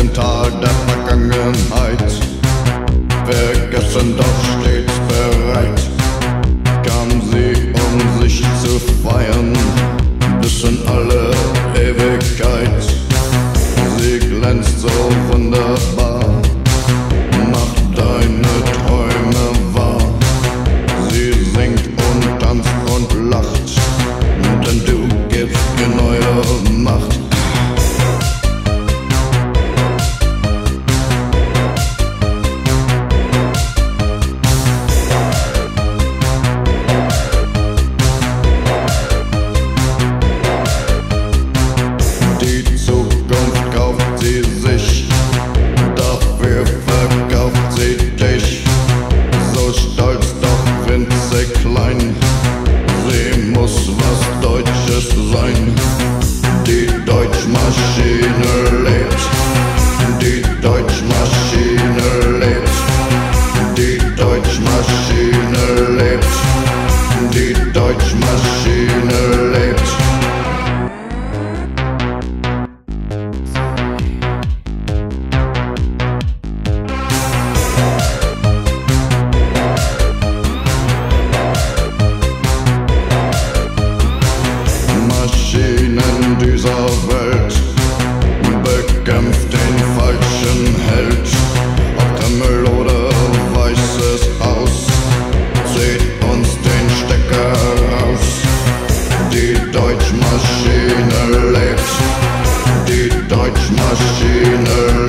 Tal der Vergangenheit, vergessen doch stets bereit, kam sie, um sich zu feiern, bis in alle Ewigkeit. Sie glänzt so wunderbar, macht deine Träume wahr. Sie singt und tanzt und lacht, denn du gibst ihr neue Macht. Sie muss was Deutsches sein. Die Deutschmaschine lebt. Die Deutschmaschine lebt. Die Deutschmaschine lebt. Die Deutschmaschine lebt. Maschinen dieser Welt bekämpft den falschen Held. Ob Kreml oder Weißes Haus, zieht uns den Stecker raus. Die Deutschmaschine lebt. Die Deutschmaschine lebt.